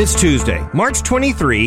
It's Tuesday, March 23,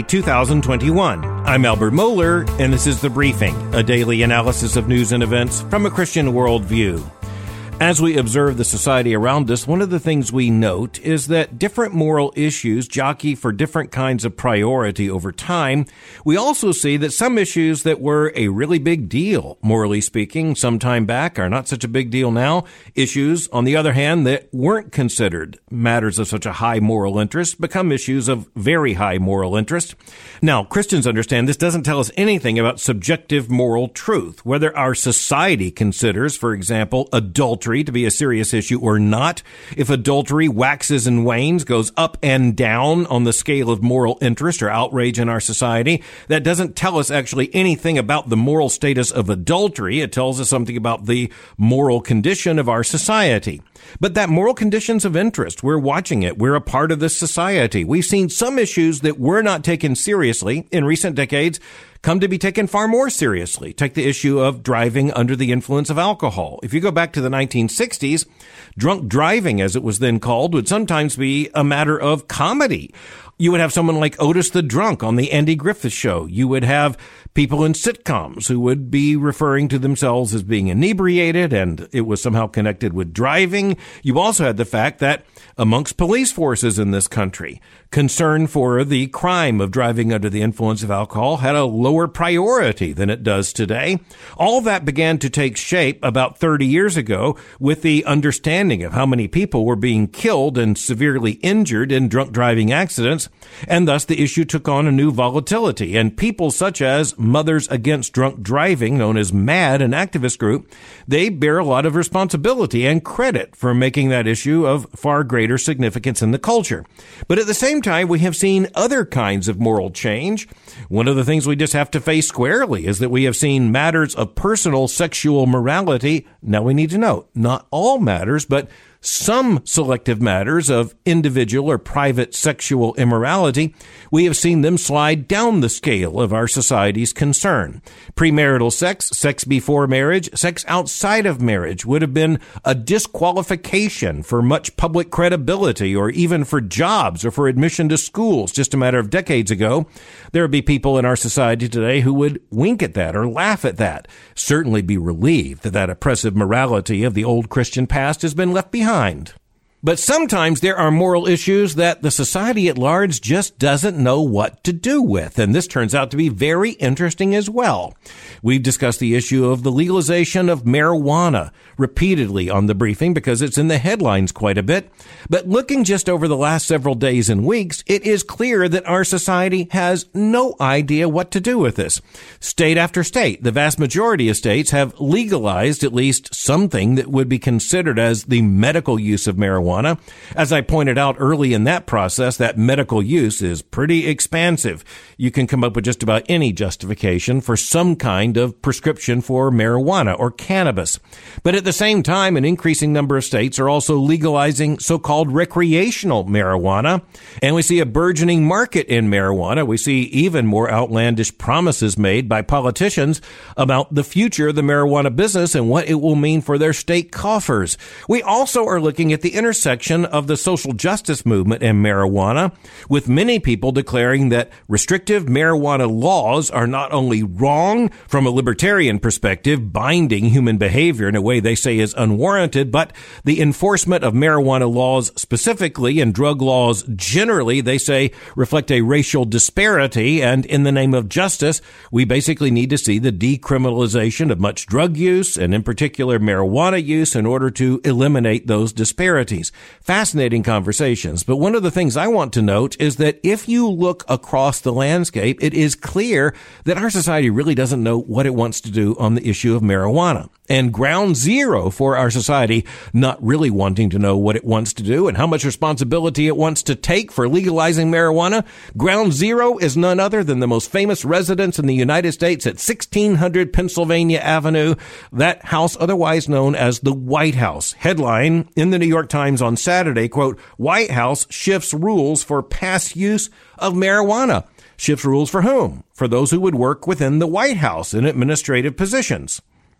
2021. I'm Albert Mohler, and this is The Briefing, a daily analysis of news and events from a Christian worldview. As we observe the society around us, one of the things we note is that different moral issues jockey for different kinds of priority over time. We also see that some issues that were a really big deal, morally speaking, some time back are not such a big deal now. Issues, on the other hand, that weren't considered matters of such a high moral interest become issues of very high moral interest. Now, Christians understand this doesn't tell us anything about subjective moral truth, whether our society considers, for example, adultery to be a serious issue or not. If adultery waxes and wanes, goes up and down on the scale of moral interest or outrage in our society, that doesn't tell us actually anything about the moral status of adultery. It tells us something about the moral condition of our society. But that moral conditions of interest, we're watching it. We're a part of this society. We've seen some issues that were not taken seriously in recent decades come to be taken far more seriously. Take the issue of driving under the influence of alcohol. If you go back to the 1960s, drunk driving, as it was then called, would sometimes be a matter of comedy. You would have someone like Otis the Drunk on the Andy Griffith Show. You would have people in sitcoms who would be referring to themselves as being inebriated, and it was somehow connected with driving. You also had the fact that amongst police forces in this country, concern for the crime of driving under the influence of alcohol had a lower priority than it does today. All that began to take shape about 30 years ago with the understanding of how many people were being killed and severely injured in drunk driving accidents, and thus the issue took on a new volatility. And people such as Mothers Against Drunk Driving, known as MAD, an activist group, they bear a lot of responsibility and credit for making that issue of far greater significance in the culture. But at the same time, we have seen other kinds of moral change. One of the things we just have to face squarely is that we have seen matters of personal sexual morality. Now we need to note, not all matters, but some selective matters of individual or private sexual immorality, we have seen them slide down the scale of our society's concern. Premarital sex, sex before marriage, sex outside of marriage would have been a disqualification for much public credibility or even for jobs or for admission to schools just a matter of decades ago. There would be people in our society today who would wink at that or laugh at that, certainly be relieved that that oppressive morality of the old Christian past has been left behind. But sometimes there are moral issues that the society at large just doesn't know what to do with, and this turns out to be very interesting as well. We've discussed the issue of the legalization of marijuana repeatedly on The Briefing because it's in the headlines quite a bit. But looking just over the last several days and weeks, it is clear that our society has no idea what to do with this. State after state, the vast majority of states have legalized at least something that would be considered as the medical use of marijuana. As I pointed out early in that process, that medical use is pretty expansive. You can come up with just about any justification for some kind of prescription for marijuana or cannabis. But at the same time, an increasing number of states are also legalizing so-called recreational marijuana. And we see a burgeoning market in marijuana. We see even more outlandish promises made by politicians about the future of the marijuana business and what it will mean for their state coffers. We also are looking at the intersection of the social justice movement and marijuana, with many people declaring that restrictive marijuana laws are not only wrong from a libertarian perspective, binding human behavior in a way they say is unwarranted, but the enforcement of marijuana laws specifically and drug laws generally, they say, reflect a racial disparity, and in the name of justice, we basically need to see the decriminalization of much drug use, and in particular marijuana use, in order to eliminate those disparities. Fascinating conversations. But one of the things I want to note is that if you look across the landscape, it is clear that our society really doesn't know what it wants to do on the issue of marijuana. And ground zero for our society not really wanting to know what it wants to do and how much responsibility it wants to take for legalizing marijuana, ground zero is none other than the most famous residence in the United States at 1600 Pennsylvania Avenue, that house otherwise known as the White House. Headline in the New York Times on Saturday, quote, "White House shifts rules for past use of marijuana." Shifts rules for whom? For those who would work within the White House in administrative positions.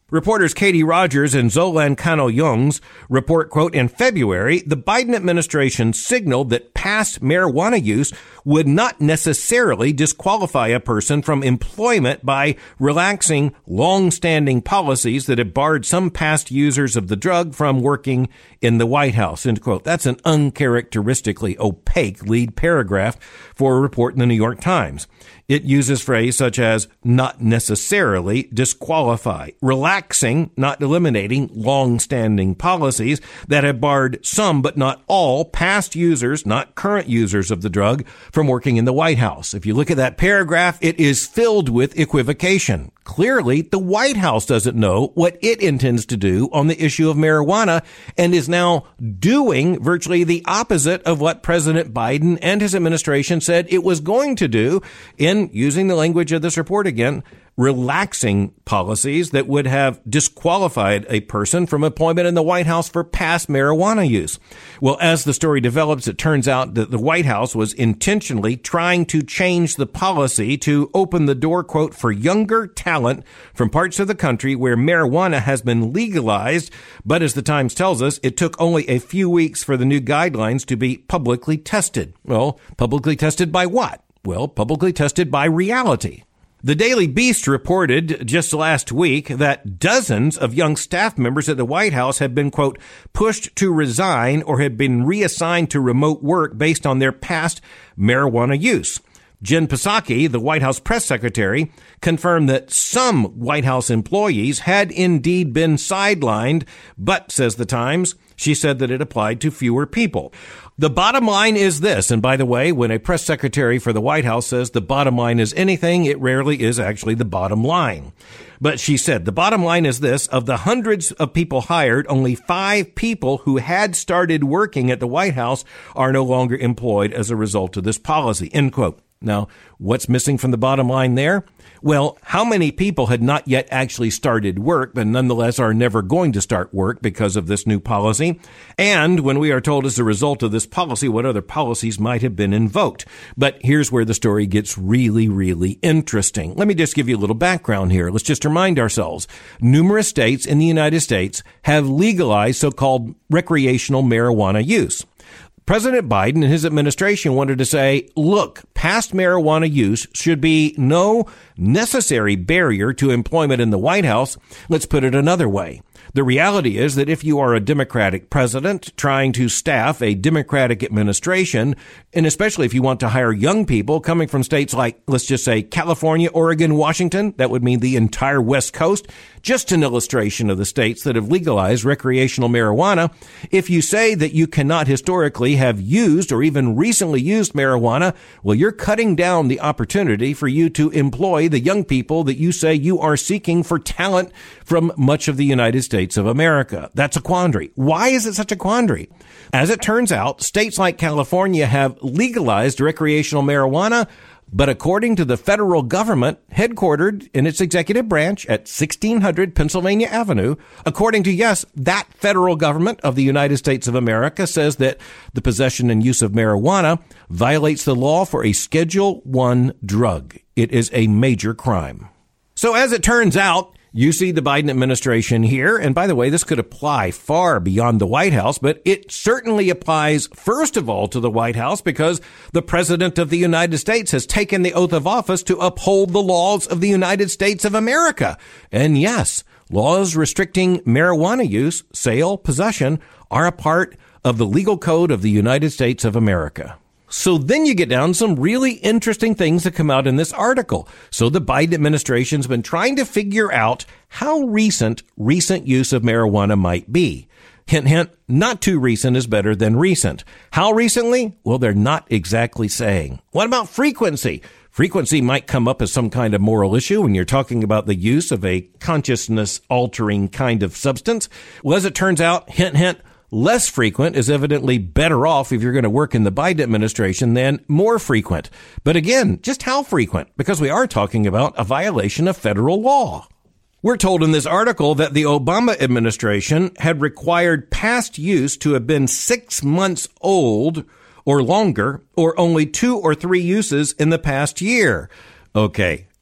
Reporters Katie Rogers and Zolan Kano-Youngs report, quote, in February, the Biden administration signaled that past marijuana use would not necessarily disqualify a person from employment by relaxing long-standing policies that have barred some past users of the drug from working in the White House, end quote. That's an uncharacteristically opaque lead paragraph for a report in the New York Times. It uses phrase such as not necessarily disqualify, relaxing, not eliminating, long-standing policies that have barred some but not all past users, not current users of the drug, from working in the White House. If you look at that paragraph, it is filled with equivocation. Clearly, the White House doesn't know what it intends to do on the issue of marijuana and is now doing virtually the opposite of what President Biden and his administration said it was going to do in, using the language of this report again, relaxing policies that would have disqualified a person from employment in the White House for past marijuana use. Well, as the story develops, it turns out that the White House was intentionally trying to change the policy to open the door, quote, for younger talent from parts of the country where marijuana has been legalized. But as the Times tells us, it took only a few weeks for the new guidelines to be publicly tested. Well, publicly tested by what? Well, publicly tested by reality. The Daily Beast reported just last week that dozens of young staff members at the White House have been, quote, pushed to resign or have been reassigned to remote work based on their past marijuana use. Jen Psaki, the White House press secretary, confirmed that some White House employees had indeed been sidelined, but, says the Times, she said that it applied to fewer people. The bottom line is this, and by the way, when a press secretary for the White House says the bottom line is anything, it rarely is actually the bottom line. But she said the bottom line is this: of the hundreds of people hired, only 5 people who had started working at the White House are no longer employed as a result of this policy, end quote. Now, what's missing from the bottom line there? Well, how many people had not yet actually started work, but nonetheless are never going to start work because of this new policy? And when we are told as a result of this policy what other policies might have been invoked. But here's where the story gets really, really interesting. Let me just give you a little background here. Let's just remind ourselves. Numerous states in the United States have legalized so-called recreational marijuana use. President Biden and his administration wanted to say, look, past marijuana use should be no necessary barrier to employment in the White House. Let's put it another way. The reality is that if you are a Democratic president trying to staff a Democratic administration, and especially if you want to hire young people coming from states like, let's just say, California, Oregon, Washington, that would mean the entire West Coast, just an illustration of the states that have legalized recreational marijuana. If you say that you cannot historically have used or even recently used marijuana, well, you're cutting down the opportunity for you to employ the young people that you say you are seeking for talent from much of the United States of America. That's a quandary. Why is it such a quandary? As it turns out, states like California have legalized recreational marijuana, but according to the federal government, headquartered in its executive branch at 1600 Pennsylvania Avenue, according to, yes, that federal government of the United States of America says that the possession and use of marijuana violates the law for a Schedule I drug. It is a major crime. So as it turns out, you see the Biden administration here, and by the way, this could apply far beyond the White House, but it certainly applies first of all to the White House because the President of the United States has taken the oath of office to uphold the laws of the United States of America. And yes, laws restricting marijuana use, sale, possession are a part of the legal code of the United States of America. So then you get down some really interesting things that come out in this article. So the Biden administration's been trying to figure out how recent use of marijuana might be. Hint, hint, not too recent is better than recent. How recently? Well, they're not exactly saying. What about frequency? Frequency might come up as some kind of moral issue when you're talking about the use of a consciousness-altering kind of substance. Well, as it turns out, hint, hint, less frequent is evidently better off if you're going to work in the Biden administration than more frequent. But again, just how frequent? Because we are talking about a violation of federal law. We're told in this article that the Obama administration had required past use to have been 6 months old or longer, or only 2 or 3 uses in the past year. Okay,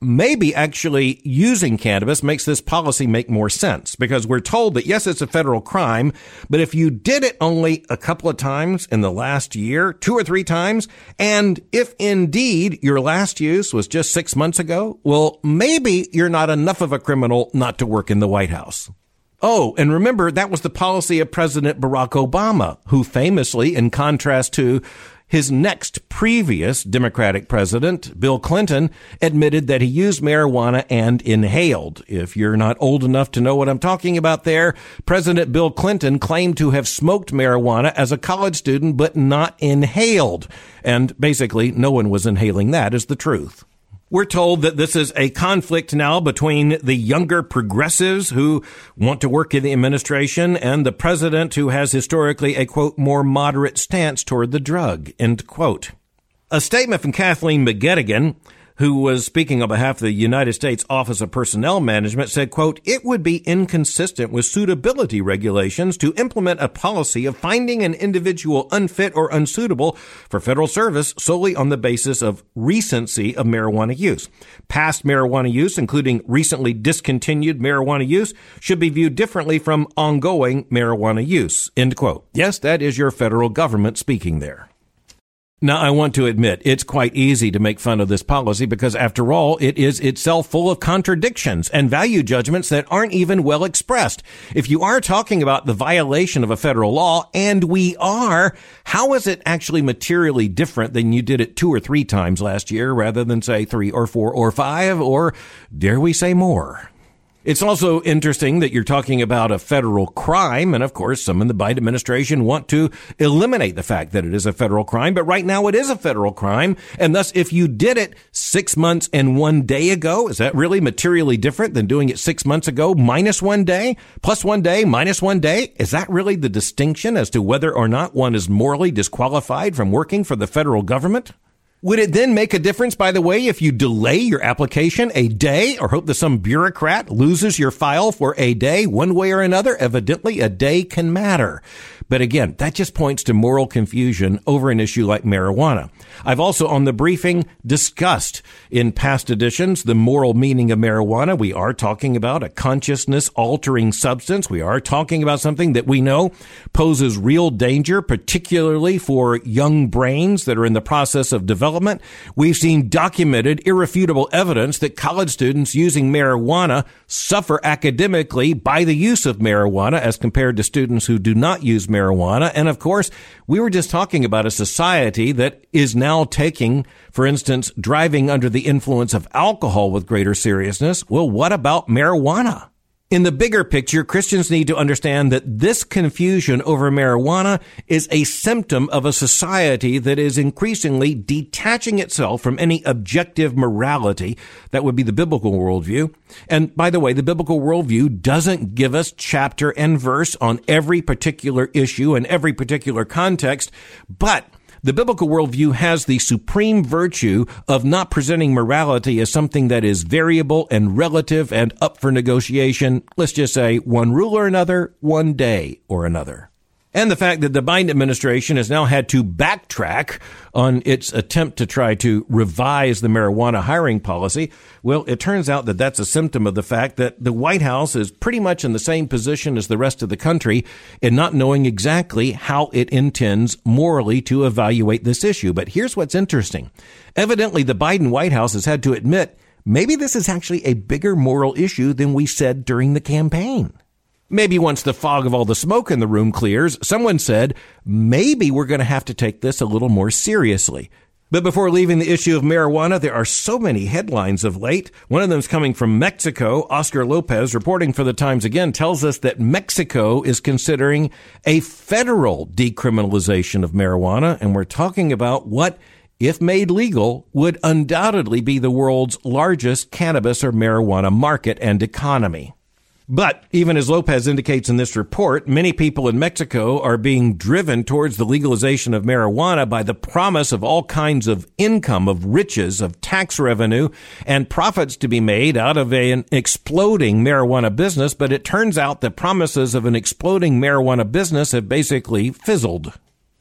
maybe actually using cannabis makes this policy make more sense, because we're told that, yes, it's a federal crime, but if you did it only a couple of times in the last year, 2 or 3 times, and if indeed your last use was just 6 months ago, well, maybe you're not enough of a criminal not to work in the White House. Oh, and remember, that was the policy of President Barack Obama, who famously, in contrast to his next previous Democratic president, Bill Clinton, admitted that he used marijuana and inhaled. If you're not old enough to know what I'm talking about there, President Bill Clinton claimed to have smoked marijuana as a college student, but not inhaled. And basically, no one was inhaling that, is the truth. We're told that this is a conflict now between the younger progressives who want to work in the administration and the president, who has historically a, quote, more moderate stance toward the drug, end quote. A statement from Kathleen McGettigan, who was speaking on behalf of the United States Office of Personnel Management, said, quote, "It would be inconsistent with suitability regulations to implement a policy of finding an individual unfit or unsuitable for federal service solely on the basis of recency of marijuana use. Past marijuana use, including recently discontinued marijuana use, should be viewed differently from ongoing marijuana use," end quote. Yes, that is your federal government speaking there. Now, I want to admit, it's quite easy to make fun of this policy because, after all, it is itself full of contradictions and value judgments that aren't even well expressed. If you are talking about the violation of a federal law, and we are, how is it actually materially different than you did it 2 or 3 times last year rather than, say, 3 or 4 or 5, or dare we say more? It's also interesting that you're talking about a federal crime, and of course, some in the Biden administration want to eliminate the fact that it is a federal crime, but right now it is a federal crime, and thus if you did it 6 months and 1 day ago, is that really materially different than doing it 6 months ago minus 1 day, plus 1 day, minus 1 day? Is that really the distinction as to whether or not one is morally disqualified from working for the federal government? Would it then make a difference, by the way, if you delay your application a day or hope that some bureaucrat loses your file for a day, one way or another? Evidently, a day can matter. But again, that just points to moral confusion over an issue like marijuana. I've also, on the briefing, discussed in past editions the moral meaning of marijuana. We are talking about a consciousness-altering substance. We are talking about something that we know poses real danger, particularly for young brains that are in the process of development. We've seen documented, irrefutable evidence that college students using marijuana suffer academically by the use of marijuana as compared to students who do not use marijuana. And of course, we were just talking about a society that is now taking, for instance, driving under the influence of alcohol with greater seriousness. Well, what about marijuana? In the bigger picture, Christians need to understand that this confusion over marijuana is a symptom of a society that is increasingly detaching itself from any objective morality. That would be the biblical worldview. And by the way, the biblical worldview doesn't give us chapter and verse on every particular issue and every particular context, but the biblical worldview has the supreme virtue of not presenting morality as something that is variable and relative and up for negotiation. Let's just say one rule or another, 1 day or another. And the fact that the Biden administration has now had to backtrack on its attempt to try to revise the marijuana hiring policy, well, it turns out that that's a symptom of the fact that the White House is pretty much in the same position as the rest of the country in not knowing exactly how it intends morally to evaluate this issue. But here's what's interesting. Evidently, the Biden White House has had to admit maybe this is actually a bigger moral issue than we said during the campaign. Maybe once the fog of all the smoke in the room clears, someone said, maybe we're going to have to take this a little more seriously. But before leaving the issue of marijuana, there are so many headlines of late. One of them is coming from Mexico. Oscar Lopez, reporting for the Times again, tells us that Mexico is considering a federal decriminalization of marijuana. And we're talking about what, if made legal, would undoubtedly be the world's largest cannabis or marijuana market and economy. But even as Lopez indicates in this report, many people in Mexico are being driven towards the legalization of marijuana by the promise of all kinds of income, of riches, of tax revenue, and profits to be made out of an exploding marijuana business. But it turns out the promises of an exploding marijuana business have basically fizzled.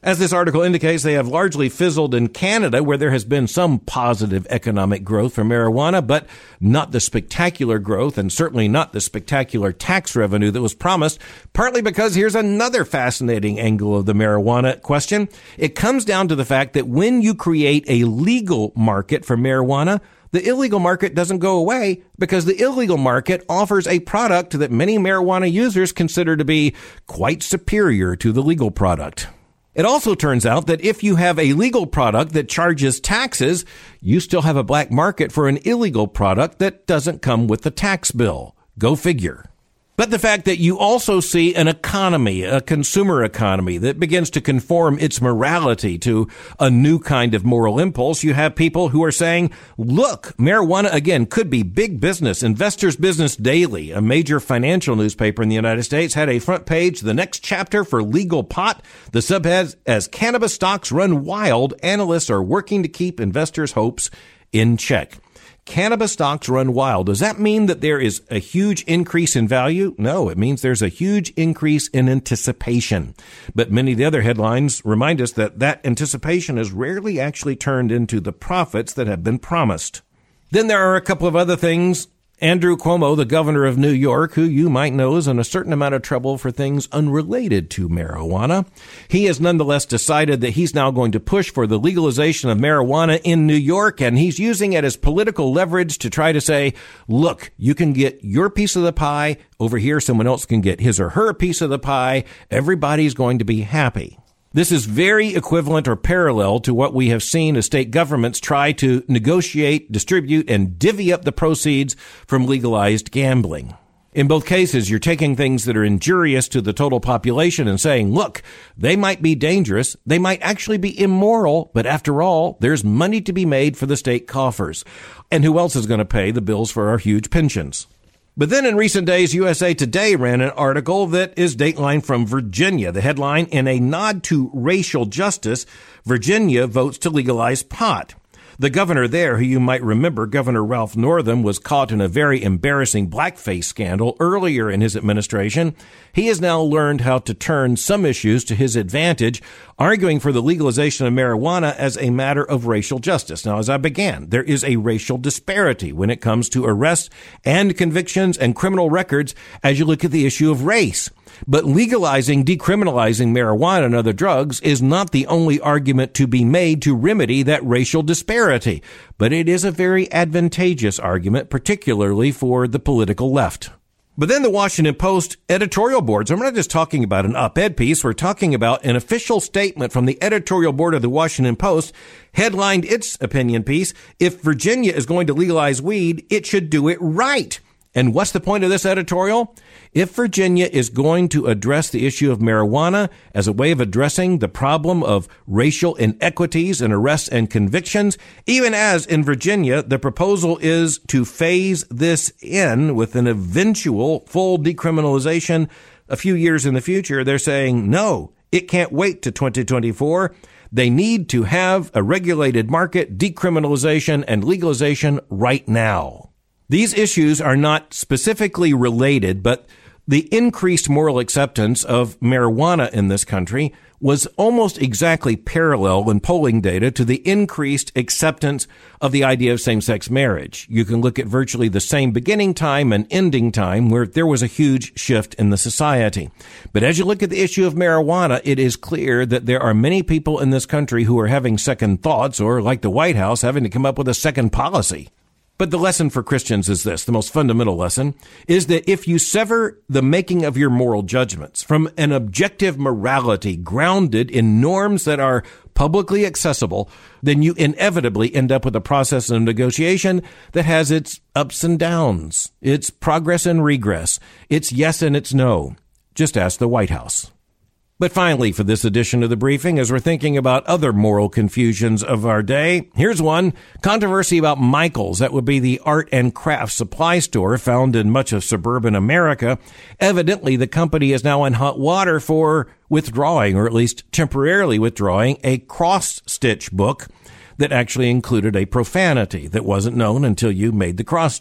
As this article indicates, they have largely fizzled in Canada, where there has been some positive economic growth for marijuana, but not the spectacular growth and certainly not the spectacular tax revenue that was promised, partly because here's another fascinating angle of the marijuana question. It comes down to the fact that when you create a legal market for marijuana, the illegal market doesn't go away because the illegal market offers a product that many marijuana users consider to be quite superior to the legal product. It also turns out that if you have a legal product that charges taxes, you still have a black market for an illegal product that doesn't come with the tax bill. Go figure. But the fact that you also see an economy, a consumer economy that begins to conform its morality to a new kind of moral impulse, you have people who are saying, look, marijuana, again, could be big business. Investors Business Daily, a major financial newspaper in the United States, had a front page, the next chapter for legal pot. The subhead, as cannabis stocks run wild, analysts are working to keep investors' hopes in check. Cannabis stocks run wild. Does that mean that there is a huge increase in value? No, it means there's a huge increase in anticipation. But many of the other headlines remind us that that anticipation is rarely actually turned into the profits that have been promised. Then there are a couple of other things. Andrew Cuomo, the governor of New York, who you might know is in a certain amount of trouble for things unrelated to marijuana. He has nonetheless decided that he's now going to push for the legalization of marijuana in New York, and he's using it as political leverage to try to say, look, you can get your piece of the pie. Over here, someone else can get his or her piece of the pie. Everybody's going to be happy. This is very equivalent or parallel to what we have seen as state governments try to negotiate, distribute, and divvy up the proceeds from legalized gambling. In both cases, you're taking things that are injurious to the total population and saying, look, they might be dangerous, they might actually be immoral, but after all, there's money to be made for the state coffers. And who else is going to pay the bills for our huge pensions? But then in recent days, USA Today ran an article that is dateline from Virginia. The headline, in a nod to racial justice, Virginia votes to legalize pot. The governor there, who you might remember, Governor Ralph Northam, was caught in a very embarrassing blackface scandal earlier in his administration. He has now learned how to turn some issues to his advantage, arguing for the legalization of marijuana as a matter of racial justice. Now, as I began, there is a racial disparity when it comes to arrests and convictions and criminal records as you look at the issue of race. But legalizing, decriminalizing marijuana and other drugs is not the only argument to be made to remedy that racial disparity. But it is a very advantageous argument, particularly for the political left. But then the Washington Post editorial board, so we're not just talking about an op-ed piece, we're talking about an official statement from the editorial board of the Washington Post, headlined its opinion piece, if Virginia is going to legalize weed, it should do it right. And what's the point of this editorial? If Virginia is going to address the issue of marijuana as a way of addressing the problem of racial inequities in arrests and convictions, even as in Virginia, the proposal is to phase this in with an eventual full decriminalization a few years in the future, they're saying, no, it can't wait to 2024. They need to have a regulated market, decriminalization, and legalization right now. These issues are not specifically related, but the increased moral acceptance of marijuana in this country was almost exactly parallel in polling data to the increased acceptance of the idea of same-sex marriage. You can look at virtually the same beginning time and ending time where there was a huge shift in the society. But as you look at the issue of marijuana, it is clear that there are many people in this country who are having second thoughts or, like the White House, having to come up with a second policy. But the lesson for Christians is this, the most fundamental lesson, is that if you sever the making of your moral judgments from an objective morality grounded in norms that are publicly accessible, then you inevitably end up with a process of negotiation that has its ups and downs, its progress and regress, its yes and its no. Just ask the White House. But finally, for this edition of the briefing, as we're thinking about other moral confusions of our day, here's one. Controversy about Michael's. That would be the art and craft supply store found in much of suburban America. Evidently, the company is now in hot water for withdrawing, or at least temporarily withdrawing, a cross-stitch book that actually included a profanity that wasn't known until you made the cross-stitch.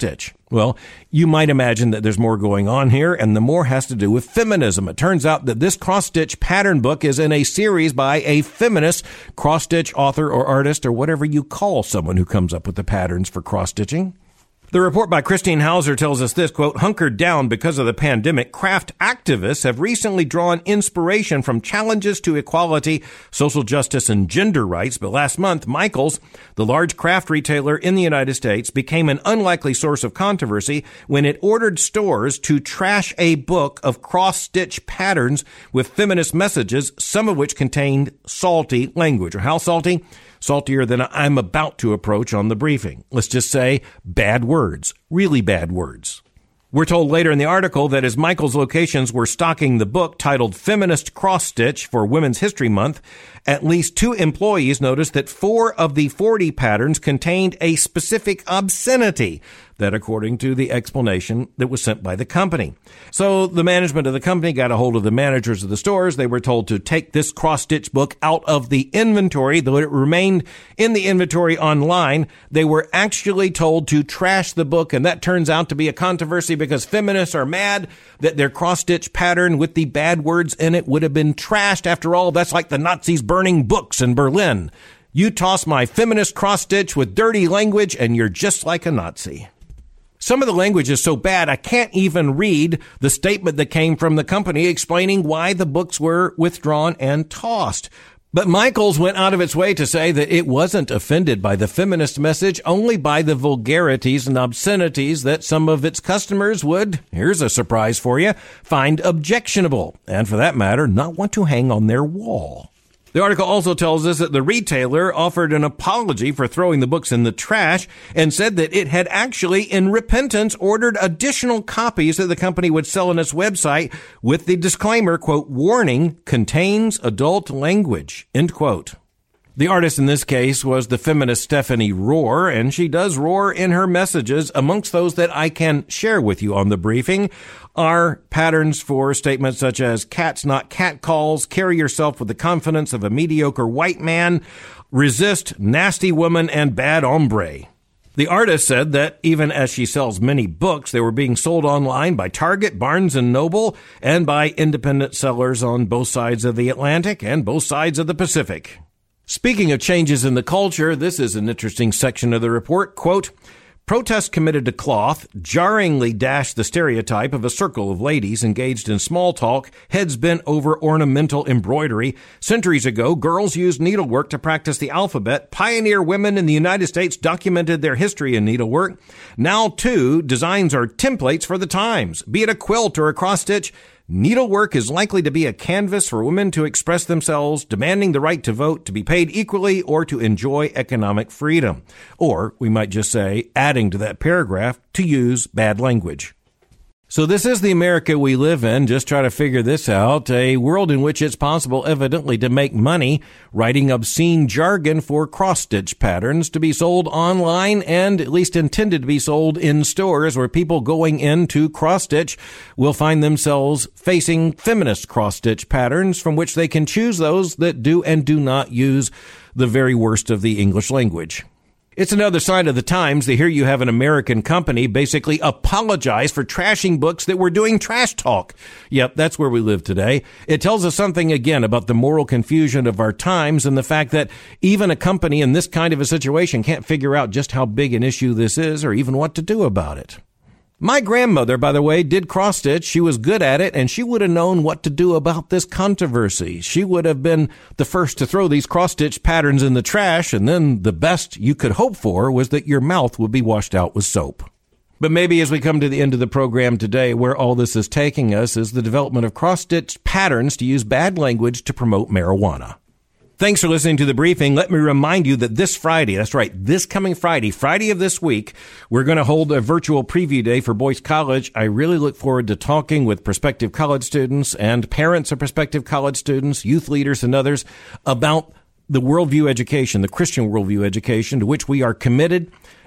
Well, you might imagine that there's more going on here, and the more has to do with feminism. It turns out that this cross-stitch pattern book is in a series by a feminist cross-stitch author or artist or whatever you call someone who comes up with the patterns for cross-stitching. The report by Christine Hauser tells us this, quote, hunkered down because of the pandemic, craft activists have recently drawn inspiration from challenges to equality, social justice, and gender rights. But last month, Michaels, the large craft retailer in the United States, became an unlikely source of controversy when it ordered stores to trash a book of cross-stitch patterns with feminist messages, some of which contained salty language. Or how salty? Saltier than I'm about to approach on the briefing. Let's just say bad words, really bad words. We're told later in the article that as Michael's locations were stocking the book titled Feminist Cross-Stitch for Women's History Month, at least 2 employees noticed that 4 of the 40 patterns contained a specific obscenity. That according to the explanation that was sent by the company. So the management of the company got a hold of the managers of the stores. They were told to take this cross-stitch book out of the inventory, though it remained in the inventory online. They were actually told to trash the book, and that turns out to be a controversy because feminists are mad that their cross-stitch pattern with the bad words in it would have been trashed. After all, that's like the Nazis burning books in Berlin. You toss my feminist cross-stitch with dirty language, and you're just like a Nazi. Some of the language is so bad, I can't even read the statement that came from the company explaining why the books were withdrawn and tossed. But Michaels went out of its way to say that it wasn't offended by the feminist message, only by the vulgarities and obscenities that some of its customers would, here's a surprise for you, find objectionable, and for that matter, not want to hang on their wall. The article also tells us that the retailer offered an apology for throwing the books in the trash and said that it had actually, in repentance, ordered additional copies that the company would sell on its website with the disclaimer, quote, warning, contains adult language, end quote. The artist in this case was the feminist Stephanie Rohr, and she does roar in her messages. Amongst those that I can share with you on the briefing are patterns for statements such as cats not catcalls, carry yourself with the confidence of a mediocre white man, resist nasty woman, and bad hombre. The artist said that even as she sells many books, they were being sold online by Target, Barnes & Noble, and by independent sellers on both sides of the Atlantic and both sides of the Pacific. Speaking of changes in the culture, this is an interesting section of the report. Quote, protests committed to cloth jarringly dashed the stereotype of a circle of ladies engaged in small talk, heads bent over ornamental embroidery. Centuries ago, girls used needlework to practice the alphabet. Pioneer women in the United States documented their history in needlework. Now, too, designs are templates for the times. Be it a quilt or a cross-stitch, needlework is likely to be a canvas for women to express themselves, demanding the right to vote, to be paid equally, or to enjoy economic freedom. Or, we might just say, adding to that paragraph, to use bad language. So this is the America we live in. Just try to figure this out. A world in which it's possible, evidently, to make money writing obscene jargon for cross-stitch patterns to be sold online and at least intended to be sold in stores where people going into cross-stitch will find themselves facing feminist cross-stitch patterns from which they can choose those that do and do not use the very worst of the English language. It's another sign of the times that here you have an American company basically apologize for trashing books that were doing trash talk. Yep, that's where we live today. It tells us something again about the moral confusion of our times and the fact that even a company in this kind of a situation can't figure out just how big an issue this is or even what to do about it. My grandmother, by the way, did cross-stitch. She was good at it, and she would have known what to do about this controversy. She would have been the first to throw these cross-stitch patterns in the trash, and then the best you could hope for was that your mouth would be washed out with soap. But maybe as we come to the end of the program today, where all this is taking us is the development of cross-stitch patterns to use bad language to promote marijuana. Thanks for listening to The Briefing. Let me remind you that this Friday, that's right, this coming Friday of this week, we're going to hold a virtual preview day for Boyce College. I really look forward to talking with prospective college students and parents of prospective college students, youth leaders and others about the worldview education, the Christian worldview education to which we are committed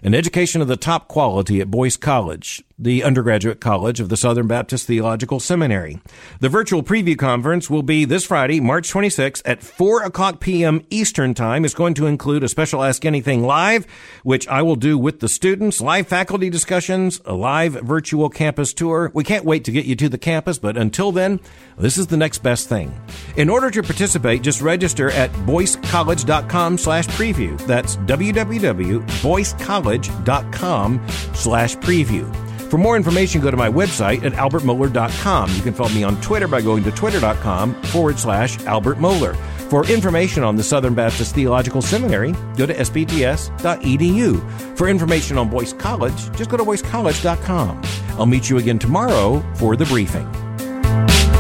an education of the top quality at Boyce College, the undergraduate college of the Southern Baptist Theological Seminary. The virtual preview conference will be this Friday, March 26th at 4 o'clock p.m. Eastern Time. It's going to include a special Ask Anything Live, which I will do with the students, live faculty discussions, a live virtual campus tour. We can't wait to get you to the campus, but until then, this is the next best thing. In order to participate, just register at boycecollege.com/preview. That's www.boycecollege.com/preview. For more information, go to my website at albertmohler.com. You can follow me on Twitter by going to twitter.com/Albert Mohler. For information on the Southern Baptist Theological Seminary, go to sbts.edu. For information on Boyce College, just go to boycecollege.com. I'll meet you again tomorrow for the briefing.